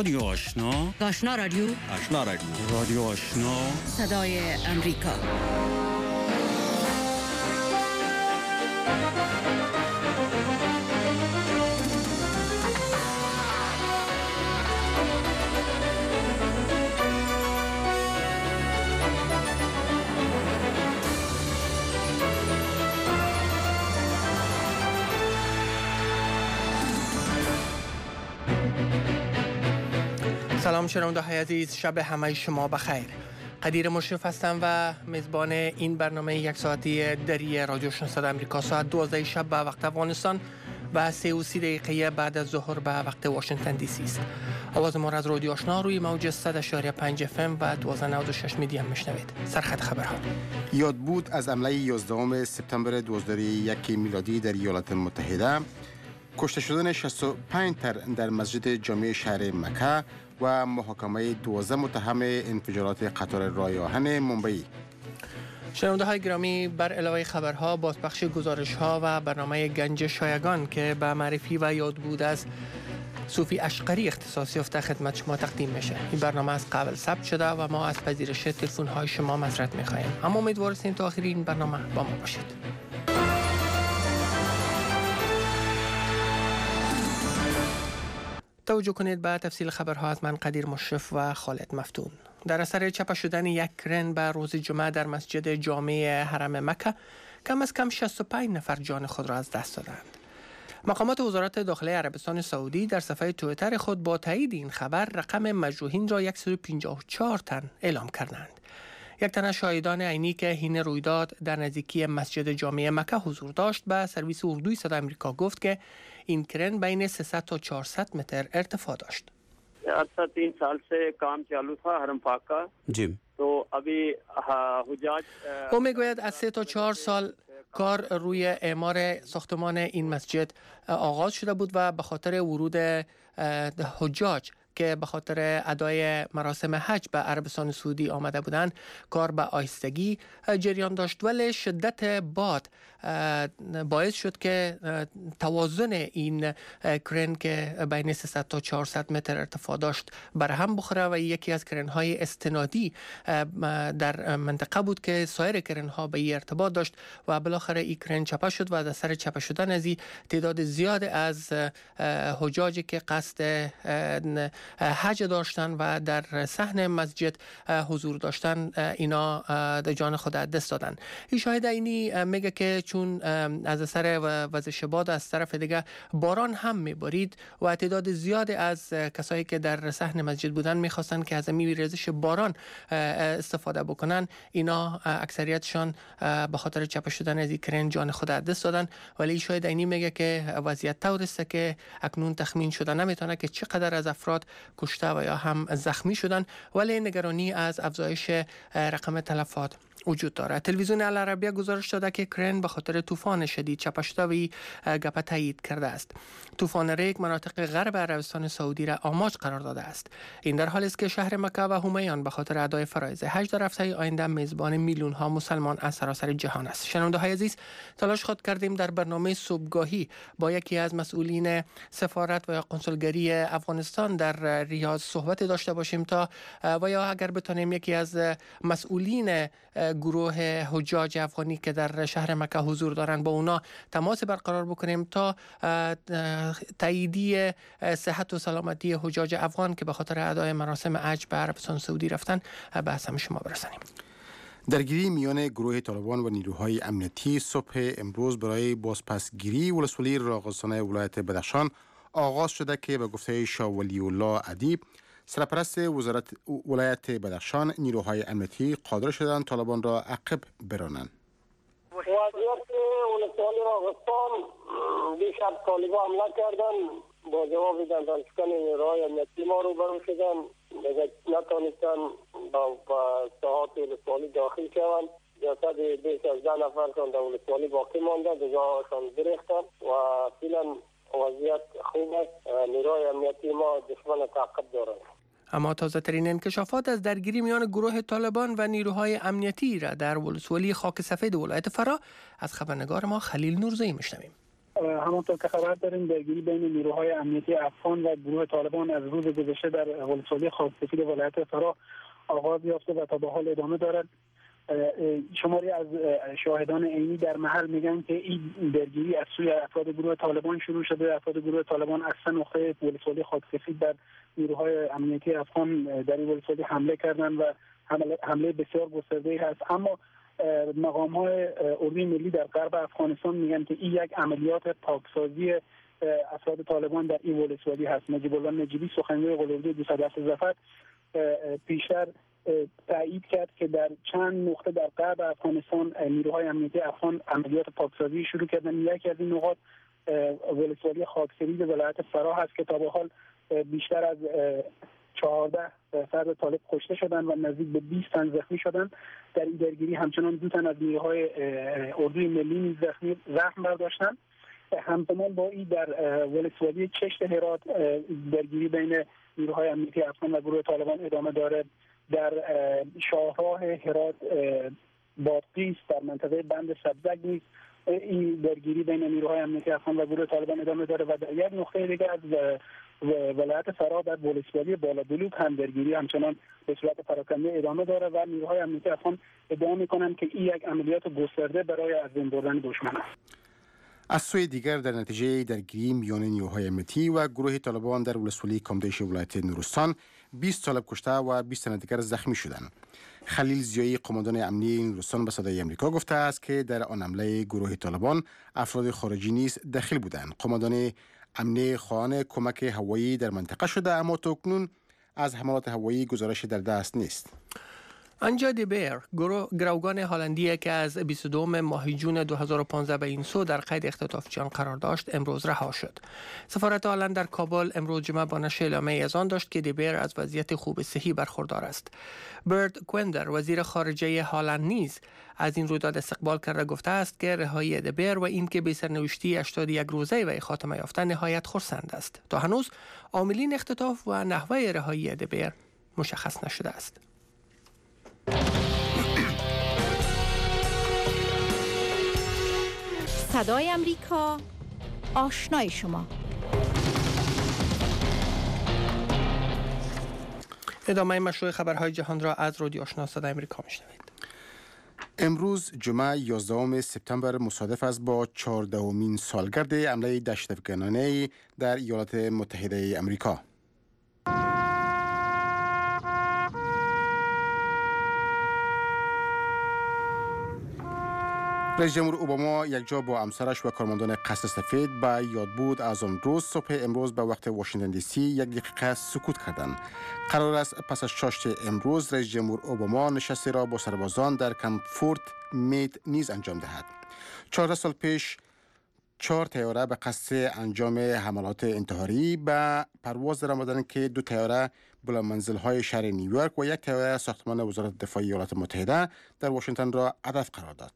رادیو آشنا، آشنا رادیو، آشنا رادیو، رادیو آشنا، صدای امریکا. سلام شنونده‌های عزیز، شب همه شما بخیر. قدیر مشرف هستم و میزبان این برنامه یک ساعتی دری رادیو آشنا صدای امریکا ساعت 12 شب به وقت افغانستان و 3:30 دقیقه بعد از ظهر به وقت واشنگتن دی سی است. آواز ما را از رادیو آشنا روی موج 100.5 FM و 1296 میدیم میشنوید. سرخط خبرها. یاد بود از حمله 11 سپتامبر 2001 میلادی در ایالات متحده، کشته شدن 65 تن در مسجد جامع شهر مکه و محاکمه 12 متهم انفجارات قطار راه آهن ممبئی. شنونده های گرامی، بر علاوه خبرها بازپخش گزارش ها و برنامه گنج شایگان که به معرفی و یاد بود از صوفی اشقری اختصاص یافته خدمت شما تقدیم میشه. این برنامه از قبل ثبت شده و ما از پذیرش تلفن های شما معذرت میخواهیم، اما امیدواریم تا آخر این برنامه با ما باشید. توجه کنید به تفصیل خبرها از من قدیر مشرف و خالد مفتون. در اثر چپه شدن یک کرن به روز جمعه در مسجد جامع حرم مکه، کم از کم 65 نفر جان خود را از دست دادند. مقامات وزارت داخلی عربستان سعودی در صفحه توییتر خود با تایید این خبر رقم مجروحین را 154 تن اعلام کردند. یک تن از شاهدان عینی که حین رویداد در نزدیکی مسجد جامع مکه حضور داشت به سرویس اردوی صدای امریکا گفت که این کرن بین 300 تا 400 متر ارتفاع داشت. اصلا 3 سال سے کام چالو تھا حرم پاک کا جی. تو ابھی حجاج او میگوید از 3 تا 4 سال کار روی اعمار ساختمان این مسجد آغاز شده بود و به خاطر ورود حجاج که به خاطر ادای مراسم حج به عربستان سعودی آمده بودند کار به آهستگی جریان داشت، ولی شدت باد باعث شد که توازن این کرن که بین 300 تا 400 متر ارتفاع داشت برهم بخوره و یکی از کرن های استنادی در منطقه بود که سایر کرن ها به این ارتباط داشت و بالاخره این کرن چپه شد و در سر چپه شدن از این تعداد زیاد از حجاجی که قصد حج داشتن و در صحن مسجد حضور داشتن اینا جان خود دست دادن. این شاهد اینی میگه که چون از اثر وزش باد از طرف دیگه باران هم میبارید و تعداد زیاد از کسایی که در صحن مسجد بودن میخواستن که از این ریزش باران استفاده بکنن، اینا اکثریتشان به خاطر چپه شدن از این کرن جان خود دست دادن. ولی شاهد اینی میگه که وضعیت طور است که اکنون تخمین شده نمیتونه که چقدر از افراد کشته و یا هم زخمی شدن، ولی نگرانی از افزایش رقم تلفات وجود داره. تلویزیون العربیه گزارش داده که کرن به خاطر طوفان شدید چپه شده و گپ تایید کرده است. طوفان ریگ مناطق غرب عربستان سعودی را آماج قرار داده است. این در حالی است که شهر مکه و حمیان به خاطر ادای فرایض حج در هفته آینده میزبان میلیون ها مسلمان از سراسر جهان است. شنونده های عزیز، تلاش خود کردیم در برنامه صبحگاهی با یکی از مسئولین سفارت و یا قنسولگری افغانستان در ریاض صحبت داشته باشیم تا و یا اگر بتونیم یکی از مسئولین گروه حجاج افغانی که در شهر مکه حضور دارند با اونا تماس برقرار بکنیم تا تاییدی صحت و سلامتی حجاج افغان که به خاطر ادای مراسم حج به عربستان سعودی رفتن به همه شما برسانیم. درگیری میان گروه طالبان و نیروهای امنیتی صبح امروز برای بازپسگیری ولسوالی راغستان ولایت بدخشان آغاز شده که به گفته شاه ولی الله ادیب سرپرست وزارت ولایت بدخشان، نیروهای امنیتی قادر شدند طالبان را عقب برانند. وضعیت ولسوالی راغستان دیشب طالبان حمله کردن، با جواب دندانشکن نیروهای امنیتی ما روبرو شدن، نتانستن با ساحات ولسوالی داخل شوند. جسد بیش از 10 نفرشان در ولسوالی باقی مانده، جزاهاشان گرفتند و فعلا وضعیت خوب است. نیروهای امنیتی ما دشمن تعقب دارند. اما تازه ترین انکشافات از درگیری میان گروه طالبان و نیروهای امنیتی را در ولسوالی خاک سفید ولایت فرا از خبرنگار ما خلیل نورزی میشنویم. همانطور که خبر داریم درگیری بین نیروهای امنیتی افغان و گروه طالبان از روز گذشته در ولسوالی خاکسفید ولایت فرا آغاز یافته و تا به حال ادامه دارد. شماری از شاهدان عینی در محل میگن که این درگیری از سوی افراد گروه طالبان شروع شده. افراد گروه طالبان از سه نقطه ولسوالی خاکسفید در نیروهای امنیتی افغان در این ولسوالی حمله کردند و حمله بسیار گسترده‌ای هست. اما مقام‌های اردوی ملی در غرب افغانستان میگن که این یک عملیات پاکسازی افراد طالبان در این ولسوالی هست. نجیب الله نجیبی سخنگوی قل‌اردوی 207 ظفر پیشتر تایید کرد که در چند نقطه در غرب افغانستان نیروهای امنیتی افغان عملیات پاکسازی شروع کردن. یکی از این نقاط ولسوالی خاکسفید ولایت فرا هست که تا به حال بیشتر از 14 فرد طالب کشته شدند و نزدیک به 20 تن زخمی شدند. در این درگیری همچنان 2 تن از نیروهای اردوی ملی نیز زخم برداشتند. همزمان با این در ولسوالی چشت هرات درگیری بین نیروهای امنیتی افغان و گروه طالبان ادامه داره. در شاهراه هرات بادغیس در منطقه بند سبزک نیز این درگیری بین نیروهای امنیتی افغان و گروه طالبان ادامه داره و در یک نقطه دیگر از ولایت فرا در ولسوالی بالابلوک هم درگیری همچنان به صورت پراکنده ادامه داره و نیروهای امنیتی افغان ادعا می‌کنند که این یک عملیات گسترده برای از بین بردن دشمن است. از سوی دیگر در نتیجه درگیری میان نیروهای امنیتی و گروه طالبان در ولسوالی کامدیش ولایت نورستان 20 طالب کشته و 20 تن دیگر زخمی شدند. خلیل زیایی قماندان امنیتی نورستان به صدای آمریکا گفته است که در آن حمله گروه طالبان افراد خارجی نیز دخیل بودند. قماندان امنیتی خواهان کمک هوایی در منطقه شده اما تاکنون از حملات هوایی گزارشی در دست نیست. آنجا دیبیر گروگان هلندی که از 22 ماه جون 2015 به این سو در قید اختطاف جان قرار داشت امروز رها شد. سفارت هلند در کابل امروز جمعه با نشر اعلامیه‌ای از آن داشت که دیبیر از وضعیت خوب صحی برخوردار است. برد کوندر وزیر خارجه هلند نیز از این رویداد استقبال کرده گفته است که رهایی دیبیر و این که به سرنوشتی 81 روزه و خاتمه یافته نهایت خرسند است. تا هنوز عاملین اختطاف و نحوه رهایی دیبیر مشخص نشده است. صدای امریکا، آشنای شما. ادامه مشروع خبرهای جهان را از رادیو آشنا صدای امریکا میشنوید. امروز جمعه 11 سپتامبر مصادف است با 14مین سالگرد حمله دهشت‌افکنانه در ایالات متحده آمریکا. رئیس جمهور اوباما یک جا با همسرش و کارمندان قصر سفید به یادبود از آن روز صبح امروز به وقت واشنگتن دی سی یک دقیقه سکوت کردند. قرار است پس از چاشت امروز رئیس جمهور اوباما نشستی را با سربازان در کمپ فورت میت نیز انجام دهد. 14 سال پیش 4 طیاره به قصد انجام حملات انتحاری به پرواز درآمدند که 2 طیاره بلندمنزل‌های شهر نیویورک و 1 طیاره ساختمان وزارت دفاع ایالات متحده در واشنگتن را هدف قرار داد.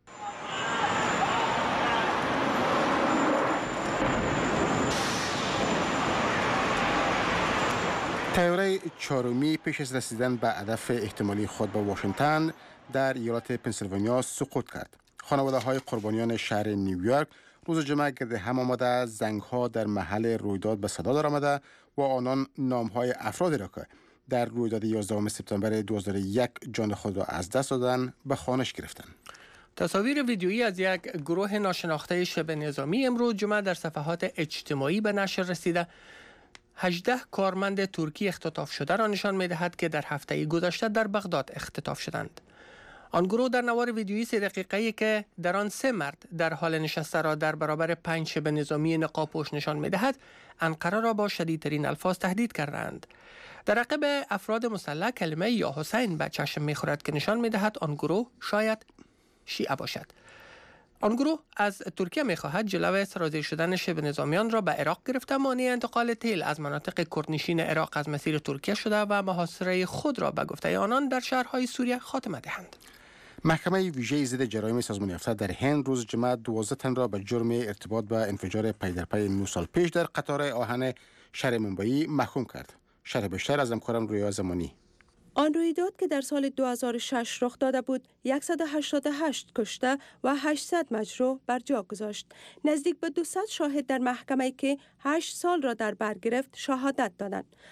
طیاره چهارمی پیش از رسیدن به هدف احتمالی خود به واشنگتن در ایالت پنسیلوانیا سقوط کرد. خانواده‌های قربانیان شهر نیویورک روز جمعه گرد هم آمده، زنگ‌ها در محل رویداد به صدا درآمده و آنان نام‌های افرادی را که در رویداد 11 سپتامبر 2001 جان خود را از دست دادند به خوانش گرفتند. تصاویر ویدیویی از یک گروه ناشناخته شبه نظامی امروز جمعه در صفحات اجتماعی به نشر رسیده 18 کارمند ترکی اختطاف شده را نشان می‌دهد که در هفته گذشته در بغداد اختطاف شدند. آن گروه در نوار ویدیویی 3 دقیقه‌ای که در آن 3 مرد در حال نشسته را در برابر 5 شبه نظامی نقاب‌پوش نشان می‌دهد، انقره را با شدیدترین الفاظ تهدید کردند. در عقب افراد مسلح کلمه یا حسین به چشم می‌خورد که نشان می‌دهد آن گروه شاید شیعه باشد. آن گروه از ترکیه می‌خواهد جلوی سرازیر شدن شبه نظامیان را به عراق گرفته مانع انتقال تیل از مناطق کردنشین عراق از مسیر ترکیه شده و محاصره خود را به گفته آنان در شهرهای سوریه خاتمه دهند. محکمه ویژه ضد جرایم سازمان یافته در هند روز جمعه 12 تن را به جرم ارتباط به انفجار پی در پی 9 سال پیش در قطار آهن شهر ممبئی محکوم کرد. شرح بیشتر از همکارم رویا زمانی. آن رویداد که در سال 2006 رخ داده بود 188 کشته و 800 مجروح بر جا گذاشت. نزدیک به 200 شاهد در محکمه که 8 سال را در بر گرفت شهادت دادند.